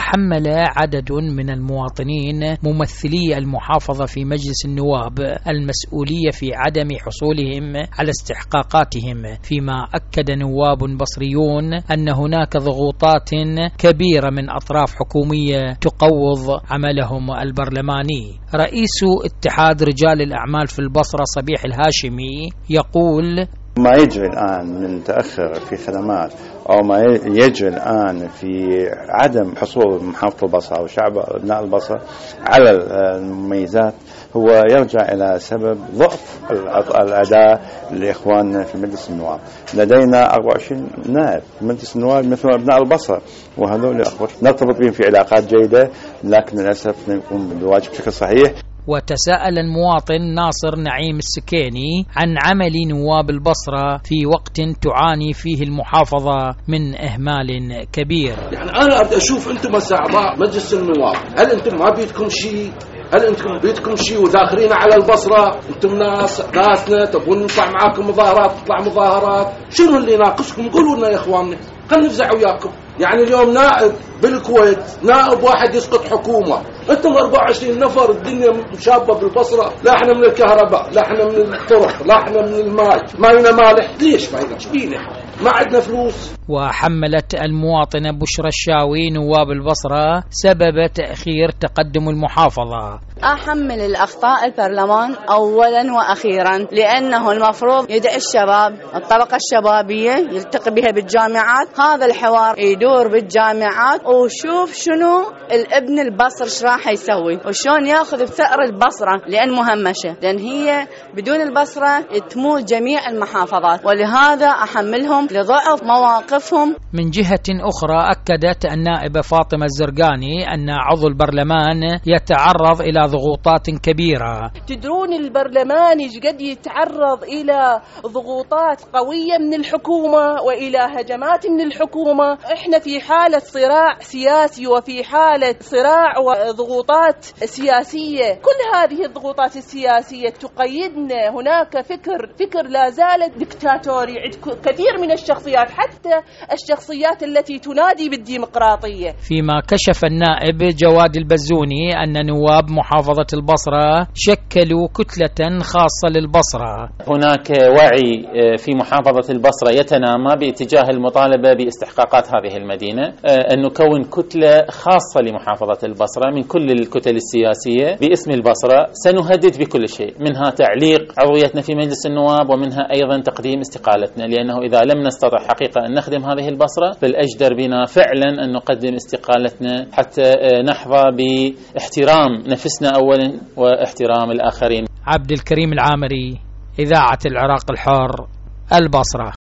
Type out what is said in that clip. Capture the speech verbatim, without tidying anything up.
وحمل عدد من المواطنين ممثلي المحافظة في مجلس النواب المسؤولية في عدم حصولهم على استحقاقاتهم، فيما أكد نواب بصريون أن هناك ضغوطات كبيرة من أطراف حكومية تقوض عملهم البرلماني. رئيس اتحاد رجال الأعمال في البصرة صبيح الهاشمي يقول: ما يجري الآن من تأخر في خدمات أو ما يجري الآن في عدم حصول محافظة البصرة أو شعب أبناء البصرة على المميزات هو يرجع إلى سبب ضعف الأداء لإخواننا في مجلس النواب. لدينا أربعة وعشرين نائب في مجلس النواب مثل أبناء البصرة، وهذول نرتبط بهم في علاقات جيدة، لكن للأسف نقوم بالواجب بشكل صحيح. وتساءل المواطن ناصر نعيم السكيني عن عمل نواب البصرة في وقت تعاني فيه المحافظة من إهمال كبير. يعني أنا أبدأ أشوف أنتم أعضاء مجلس النواب، هل أنتم ما بيدكم شيء؟ هل أنتم بيدكم شيء وذاخرين على البصرة؟ أنتم ناس ناسنا تبون نطلع معاكم مظاهرات، تطلع مظاهرات، شنو اللي ناقصكم؟ قولوا لنا يا إخواننا، خلينا نفزع وياكم. يعني اليوم نائب بالكويت، نائب واحد يسقط حكومة، أنتم أربعة وعشرين نفر، الدنيا مشابة بالبصرة، لا احنا من الكهرباء، لا احنا من الطرق، لا احنا من الماء، ما لنا مالح، ليش ما لنا شبينا؟ ما عندنا فلوس. وحملت المواطنة بشرى الشاوي نواب البصرة سبب تأخير تقدم المحافظة. أحمل الأخطاء البرلمان أولا وأخيرا، لأنه المفروض يدعي الشباب، الطبقة الشبابية يلتقي بها بالجامعات، هذا الحوار يدور بالجامعات، وشوف شنو الابن البصر ايش راح يسوي وشون ياخذ بثأر البصرة، لأن مهمشة، لأن هي بدون البصرة تموت جميع المحافظات، ولهذا أحملهم لضعف مواقفهم. من جهة أخرى أكدت النائبة فاطمة الزرقاني أن عضو البرلمان يتعرض إلى ضغوطات كبيرة. تدرون البرلمان قد يتعرض إلى ضغوطات قوية من الحكومة وإلى هجمات من الحكومة. إحنا في حالة صراع سياسي وفي حالة صراع وضغوطات سياسية، كل هذه الضغوطات السياسية تقيدنا. هناك فكر فكر لا زال دكتاتوري عند كثير من الشخصيات، حتى الشخصيات التي تنادي بالديمقراطية. فيما كشف النائب جواد البزوني أن نواب محافظة البصرة شكلوا كتلة خاصة للبصرة. هناك وعي في محافظة البصرة يتنامى باتجاه المطالبة باستحقاقات هذه المدينة، أن نكون كتلة خاصة لمحافظة البصرة من كل الكتل السياسية باسم البصرة. سنهدد بكل شيء، منها تعليق عضويتنا في مجلس النواب، ومنها أيضا تقديم استقالتنا، لأنه إذا لم نستطع حقيقة أن نخدم هذه البصرة فالأجدر بنا فعلا أن نقدم استقالتنا حتى نحظى باحترام نفسنا أولا واحترام الآخرين. عبد الكريم العامري، إذاعة العراق الحر، البصرة.